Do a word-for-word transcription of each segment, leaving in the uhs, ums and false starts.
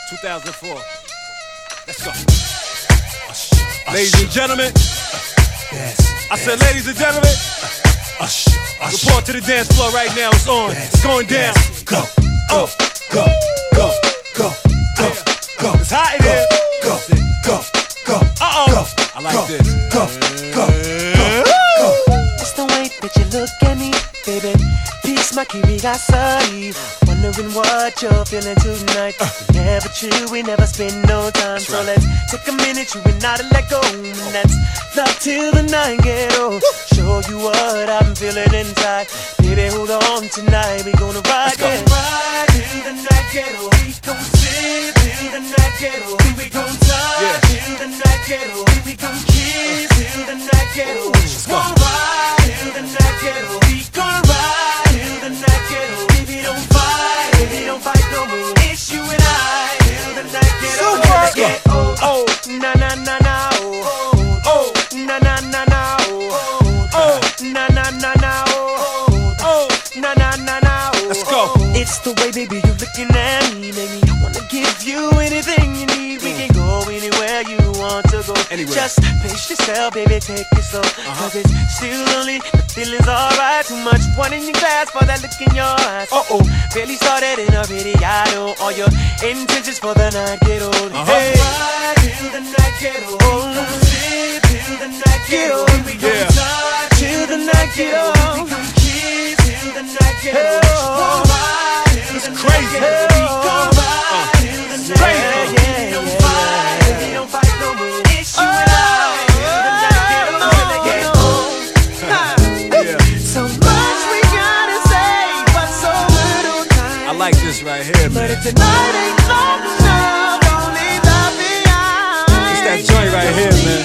two thousand four. Let's go. Ladies and gentlemen. Yes. I said, ladies and gentlemen. Report to the dance floor right now. It's on. It's going down. Go, go, go, go, go, go, go. It's hot in here. Go, go, go. Uh oh. I like this. Go, go, go, go. It's the way that you look at me, baby. Piece my curiosity. Wondering what you're feeling tonight. We never chill, we never spend no time. So let's take a minute, you and I to let go. And that's love till the night get old. Show you what I'm feeling inside. Baby, hold on tonight, we gonna ride. Let's yeah. Ride till the night get old. We gon' sit till the night get old. We gon' touch Yeah. till the night get old. We gon' kiss till the night get old. Let's go. Gonna ride till the night get old. We gon' ride till the night get old. Baby, don't fight, baby, don't fight no more. It's you and I till the night get old. Let's go. Get old. Oh, na na na na. Oh, oh, na na na na. Oh, oh, na na na na. Oh, oh, na na na na. Let's go. It's the way, baby, you're looking at me, make me wanna give you anything you need. We can go anywhere you want to go. Anywhere. Just pace yourself, baby, take it slow. Cause it's still only, the feeling's alright. Too much one in your glass for that look in your eyes. Uh-oh, barely started and already I know all your intentions for the night get old. Uh-huh. Hey, ride till the night get old. We gon' sit till the night get old. We gon' Yeah. touch till the night get old. We gon' kiss till the night get old. Gonna ride till the night crazy. get old. We gon' ride till the night crazy. get old. We don't fight, we don't fight no more. It's you and I till the night get old. Till the get old. Yeah. So much we gotta say, but so little time. I like this right here, But man. if tonight ain't long enough, don't leave that behind. It's that joint right here, man.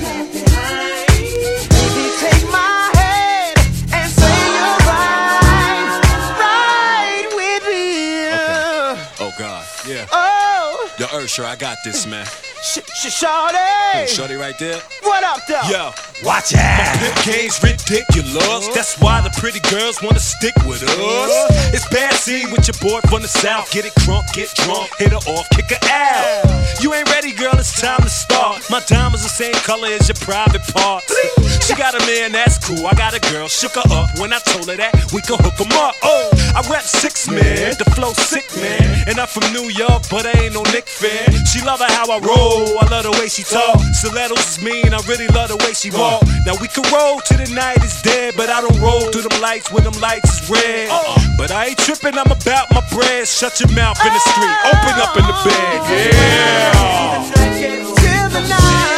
Baby, take my hand and say you're right, right with me. Oh God, Yeah. Oh, yo Ursher, I got this, man. sh sh shawty, Shorty right there. what up, though? Yo, Watch out. pimp game's ridiculous. That's why the pretty girls wanna stick with us. It's bad scene with your boy from the south. Get it crunk, get drunk, hit her off, kick her out. You ain't ready, girl, it's time to start. My diamonds the same color as your private parts. She got a man, that's cool. I got a girl, shook her up when I told her that we could hook 'em up. Oh, I rap six man, the flow sick man. And I'm from New York, but I ain't no Nick fan. She love her how I roll, I love the way she talk. Stilettos is mean, I really love the way she walk. Now we can roll till the night is dead, but I don't roll through them lights when them lights is red. But I ain't tripping, I'm about my bread. Shut your mouth in the street, open up in the bed, yeah. Till the night.